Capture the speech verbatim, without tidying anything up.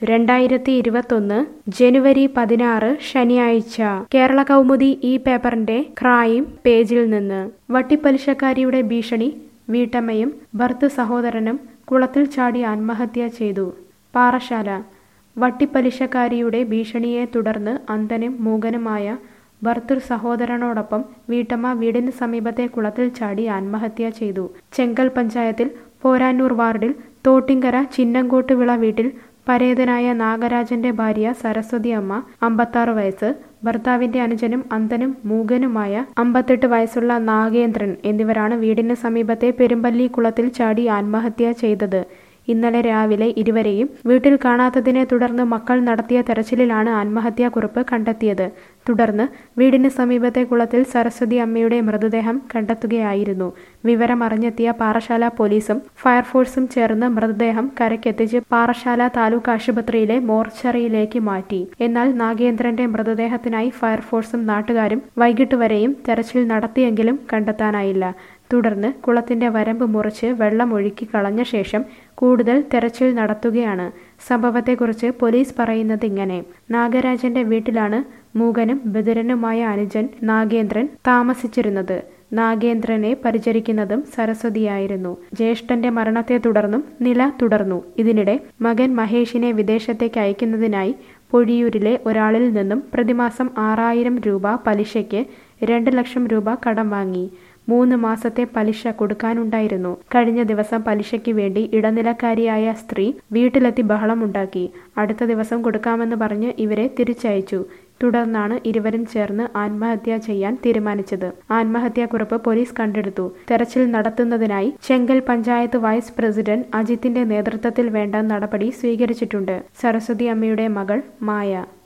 രണ്ടായിരത്തി ഇരുപത്തൊന്ന് ജനുവരി പതിനാറ് ശനിയാഴ്ച കേരള കൗമുദി ഈ പേപ്പറിന്റെ ക്രൈം പേജിൽ നിന്ന് വട്ടിപ്പലിശക്കാരിയുടെ ഭീഷണി വീട്ടമ്മയും ഭർതൃ സഹോദരനും കുളത്തിൽ ചാടി ആത്മഹത്യ ചെയ്തു. പാറശാല വട്ടിപ്പലിശക്കാരിയുടെ ഭീഷണിയെ തുടർന്ന് അന്ധനും മൂകനുമായ ഭർതൃ സഹോദരനോടൊപ്പം വീട്ടമ്മ വീടിന് സമീപത്തെ കുളത്തിൽ ചാടി ആത്മഹത്യ ചെയ്തു. ചെങ്കൽ പഞ്ചായത്തിൽ പോരാനൂർ വാർഡിൽ തോട്ടിങ്കര ചിന്നങ്കോട്ടുവിള വീട്ടിൽ പരേതനായ നാഗരാജന്റെ ഭാര്യ സരസ്വതി അമ്മ അമ്പത്താറ് വയസ്സ്, ഭർത്താവിന്റെ അനുജനും അന്ധനും മൂകനുമായ അമ്പത്തെട്ട് വയസ്സുള്ള നാഗേന്ദ്രൻ എന്നിവരാണ് വീടിന് സമീപത്തെ പെരുമ്പല്ലി കുളത്തിൽ ചാടി ആത്മഹത്യ ചെയ്തത്. ഇന്നലെ രാവിലെ ഇരുവരെയും വീട്ടിൽ കാണാത്തതിനെ തുടർന്ന് മക്കൾ നടത്തിയ തെരച്ചിലിലാണ് ആത്മഹത്യാക്കുറിപ്പ് കണ്ടെത്തിയത്. തുടർന്ന് വീടിന് സമീപത്തെ കുളത്തിൽ സരസ്വതി അമ്മയുടെ മൃതദേഹം കണ്ടെത്തുകയായിരുന്നു. വിവരമറിഞ്ഞെത്തിയ പാറശാല പോലീസും ഫയർഫോഴ്സും ചേർന്ന് മൃതദേഹം കരയ്ക്കെത്തിച്ച് പാറശാല താലൂക്ക് ആശുപത്രിയിലെ മോർച്ചറിയിലേക്ക് മാറ്റി. എന്നാൽ നാഗേന്ദ്രന്റെ മൃതദേഹത്തിനായി ഫയർഫോഴ്സും നാട്ടുകാരും വൈകിട്ട് വരെയും തെരച്ചിൽ നടത്തിയെങ്കിലും കണ്ടെത്താനായില്ല. തുടർന്ന് കുളത്തിന്റെ വരമ്പ് മുറിച്ച് വെള്ളം ഒഴുക്കി കളഞ്ഞ ശേഷം കൂടുതൽ തെരച്ചിൽ നടത്തുകയാണ്. സംഭവത്തെക്കുറിച്ച് പോലീസ് പറയുന്നത് ഇങ്ങനെ: നാഗരാജന്റെ വീട്ടിലാണ് മൂകനും ബധിരനുമായ അനുജൻ നാഗേന്ദ്രൻ താമസിച്ചിരുന്നത്. നാഗേന്ദ്രനെ പരിചരിക്കുന്നതും സരസ്വതിയായിരുന്നു. ജ്യേഷ്ഠന്റെ മരണത്തെ തുടർന്നും നില തുടർന്നു. ഇതിനിടെ മകൻ മഹേഷിനെ വിദേശത്തേക്ക് അയക്കുന്നതിനായി പൊഴിയൂരിലെ ഒരാളിൽ നിന്നും പ്രതിമാസം ആറായിരം രൂപ പലിശയ്ക്ക് രണ്ട് ലക്ഷം രൂപ കടം വാങ്ങി. മൂന്ന് മാസത്തെ പലിശ കൊടുക്കാനുണ്ടായിരുന്നു. കഴിഞ്ഞ ദിവസം പലിശയ്ക്ക് വേണ്ടി ഇടനിലക്കാരിയായ സ്ത്രീ വീട്ടിലെത്തി ബഹളമുണ്ടാക്കി. അടുത്ത ദിവസം കൊടുക്കാമെന്ന് പറഞ്ഞ് ഇവരെ തിരിച്ചയച്ചു. തുടർന്നാണ് ഇരുവരും ചേർന്ന് ആത്മഹത്യ ചെയ്യാൻ തീരുമാനിച്ചത്. ആത്മഹത്യാക്കുറിപ്പ് പോലീസ് കണ്ടെടുത്തു. തെരച്ചിൽ നടത്തുന്നതിനായി ചെങ്കൽ പഞ്ചായത്ത് വൈസ് പ്രസിഡന്റ് അജിത്തിന്റെ നേതൃത്വത്തിൽ വേണ്ട നടപടി സ്വീകരിച്ചിട്ടുണ്ട്. സരസ്വതി അമ്മയുടെ മകൾ മായ